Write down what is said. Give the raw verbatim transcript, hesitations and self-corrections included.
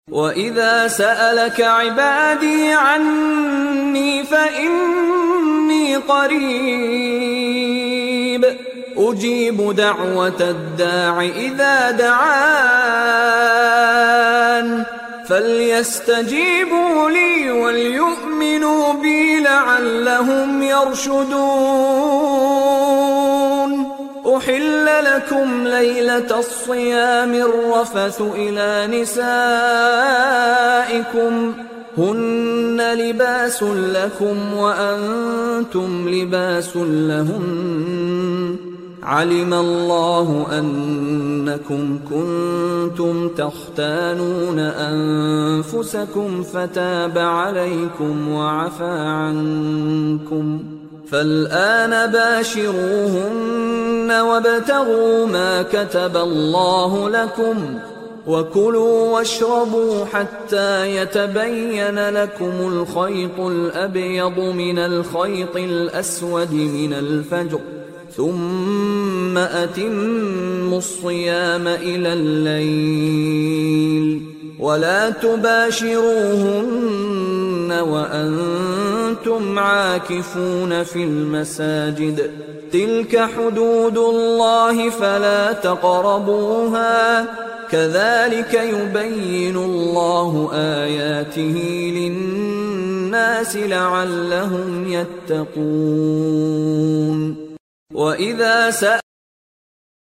وَإِذَا سَأَلَكَ عِبَادِي عَنِّي فَإِنِّي قَرِيبٌ أُجِيبُ دَعْوَةَ الدَّاعِ إِذَا دَعَانِ فَلْيَسْتَجِيبُوا لِي وَلْيُؤْمِنُوا بِي لَعَلَّهُمْ يَرْشُدُونَ. أُحِلَّ لَكُمْ لَيْلَةَ الصِّيَامِ الرَّفَثُ إِلَىٰ نِسَائِكُمْ هُنَّ لِبَاسٌ لَكُمْ وَأَنتُمْ لِبَاسٌ لَهُنَّ عَلِمَ اللَّهُ أَنَّكُمْ كُنتُمْ تَخْتَانُونَ أَنفُسَكُمْ فَتَابَ عَلَيْكُمْ وَعَفَا عَنكُمْ فَالْآنَ بَاشِرُوهُنَّ وَابْتَغُوا مَا كَتَبَ اللَّهُ لَكُمْ وَكُلُوا وَاشْرَبُوا حَتَّىٰ يَتَبَيَّنَ لَكُمُ الْخَيْطُ الْأَبْيَضُ مِنَ الْخَيْطِ الْأَسْوَدِ مِنَ الْفَجْرِ ثُمَّ أَتِمُّوا الصِّيَامَ إِلَى اللَّيْلِ وَلَا تُبَاشِرُوهُنَّ وَأَنتُمْ عَاكِفُونَ فِي الْمَسَاجِدِ تِلْكَ حُدُودُ اللَّهِ فَلَا تَقْرَبُوهَا كَذَلِكَ يُبَيِّنُ اللَّهُ آيَاتِهِ لِلنَّاسِ لَعَلَّهُمْ يَتَّقُونَ. وَإِذَا